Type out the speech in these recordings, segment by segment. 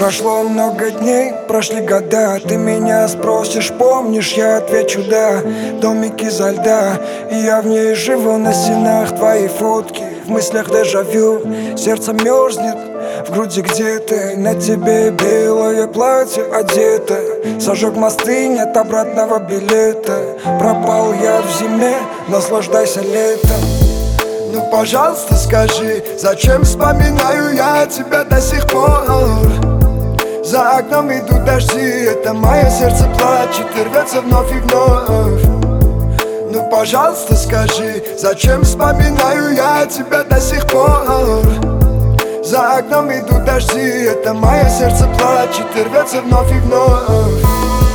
Прошло много дней, прошли года. Ты меня спросишь, помнишь, я отвечу да. Домик изо льда, и я в ней живу. На стенах твои фотки, в мыслях дежавю. Сердце мерзнет, в груди где-то. На тебе белое платье одето. Сожег мосты, нет обратного билета. Пропал я в зиме, наслаждайся летом. Ну, пожалуйста, скажи, зачем вспоминаю я тебя до сих пор? За окном идут дожди, это мое сердце плачет и рвется вновь и вновь. Ну, пожалуйста, скажи, зачем вспоминаю я тебя до сих пор? За окном идут дожди, это мое сердце плачет и рвется вновь и вновь.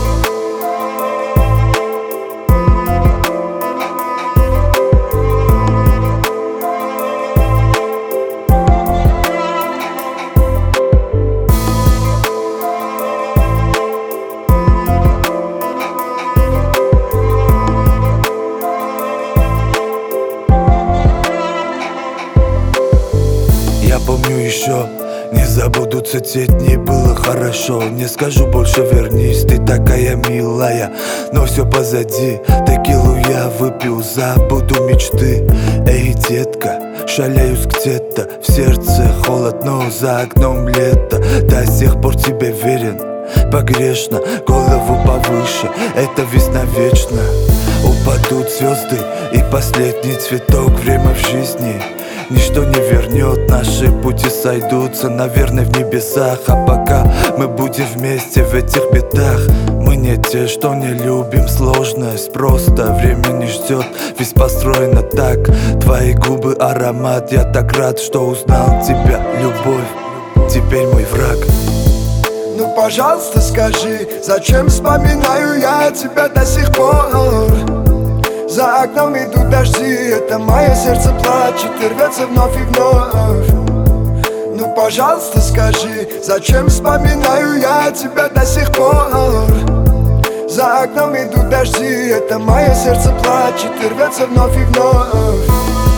Я помню еще, не забудутся те дни, было хорошо. Не скажу больше вернись, ты такая милая, но все позади. Текилу я выпил, забуду мечты. Эй, детка, шаляюсь где-то, в сердце холод, но за окном лето. До сих пор тебе верен, погрешно, голову повыше, это весна вечна. Упадут звезды и последний цветок, время в жизни ничто не вернет, наши пути сойдутся, наверное, в небесах. А пока мы будем вместе в этих бедах. Мы не те, что не любим сложность, просто время не ждет, ведь построено так. Твои губы аромат, я так рад, что узнал тебя, любовь, теперь мой враг. Ну, пожалуйста, скажи, зачем вспоминаю я тебя до сих пор? За окном идут дожди, это мое сердце плачет и рвется вновь и вновь. Ну, пожалуйста, скажи, зачем вспоминаю я тебя до сих пор? За окном идут дожди, это мое сердце плачет и рвется вновь и вновь.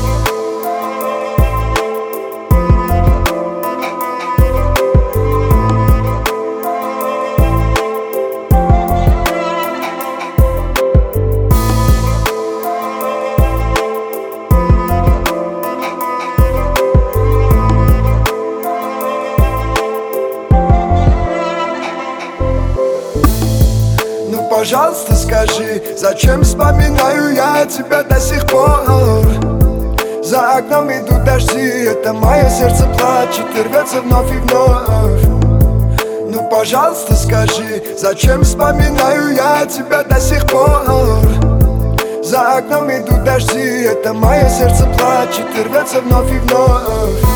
Пожалуйста, скажи, зачем вспоминаю я тебя до сих пор? За окном идут дожди, это мое сердце плачет и рвется вновь и вновь. Ну, пожалуйста, скажи, зачем вспоминаю я тебя до сих пор? За окном идут дожди, это мое сердце плачет и рвется вновь и вновь.